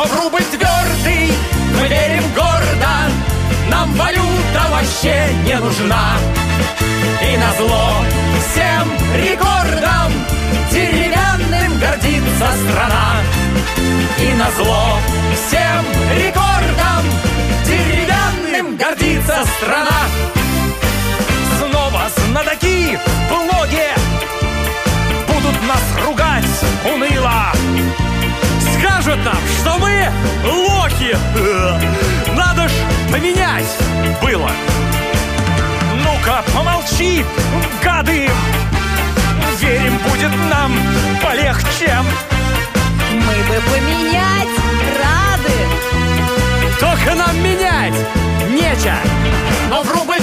в рубль твердый мы верим гордо, нам валюта вообще не нужна. И назло всем рекордам деревянным гордится страна. И назло всем рекордам деревянным гордится страна. Снова знатоки в блоге будут нас ругать уныло. Скажут нам, что мы лохи. Надо ж поменять было. Ну-ка, помолчи, гады. Верим, будет нам полегче. Мы бы поменять рады. Только нам менять нечего. Но в рубль